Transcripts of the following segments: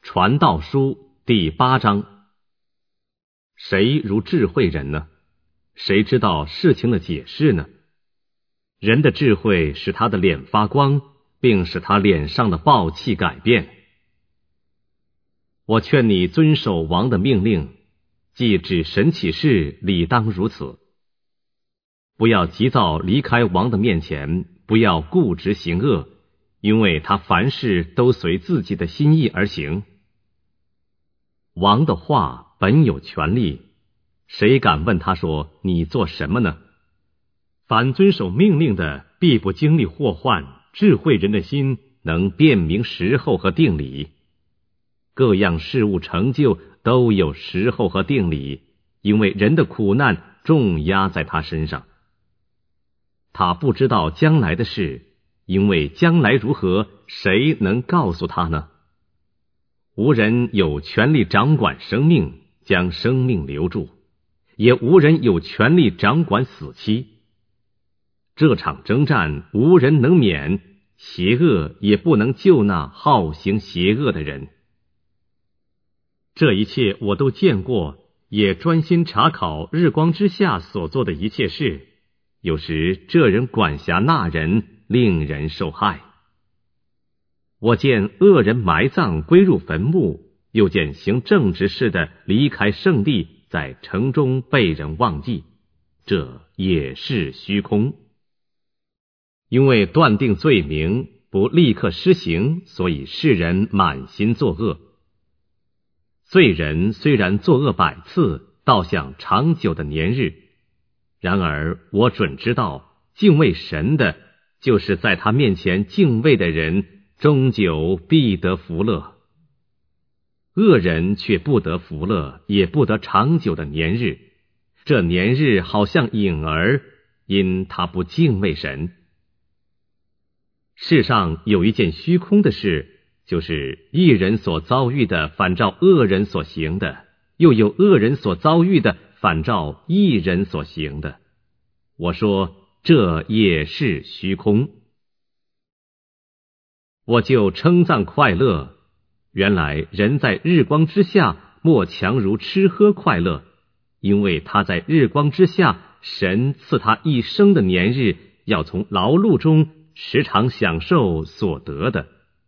传道书第8章。谁如智慧人呢？谁知道事情的解释呢？人的智慧使他的脸发光，并使他脸上的暴气改变。我劝你遵守王的命令，既指神起誓，理当如此。不要急躁离开王的面前，不要固执行恶，因为他凡事都随自己的心意而行。王的话本有权利，谁敢问他说你做什么呢？凡遵守命令的，必不经历祸患。智慧人的心能辨明时候和定理。各样事物成就都有时候和定理，因为人的苦难重压在他身上。他不知道将来的事，因为将来如何，谁能告诉他呢？无人有权利掌管生命，将生命留住，也无人有权利掌管死期。这场征战无人能免，邪恶也不能救那好行邪恶的人。这一切我都见过，也专心查考日光之下所做的一切事。有时这人管辖那人，令人受害。我见恶人埋葬归入坟墓，又见行正直事的离开圣地，在城中被人忘记，这也是虚空。因为断定罪名不立刻施行，所以世人满心作恶。罪人虽然作恶100次，倒像长久的年日。然而我准知道，敬畏神的，就是在他面前敬畏的人，终究必得福乐。恶人却不得福乐，也不得长久的年日。这年日好像影儿，因他不敬畏神。世上有一件虚空的事，就是义人所遭遇的反照恶人所行的，又有恶人所遭遇的反照义人所行的。我说这也是虚空。我就称赞快乐，原来人在日光之下莫强如吃喝快乐，因为他在日光之下，神赐他一生的年日，要从劳碌中时常享受所得的。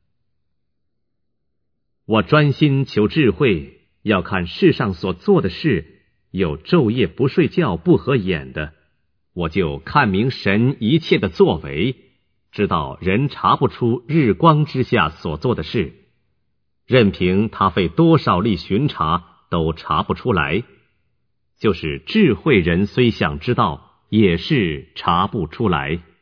我专心求智慧，要看世上所做的事，有昼夜不睡觉不合眼的，我就看明神一切的作为，知道人查不出日光之下所做的事，任凭他费多少力巡查，都查不出来。就是智慧人虽想知道，也是查不出来。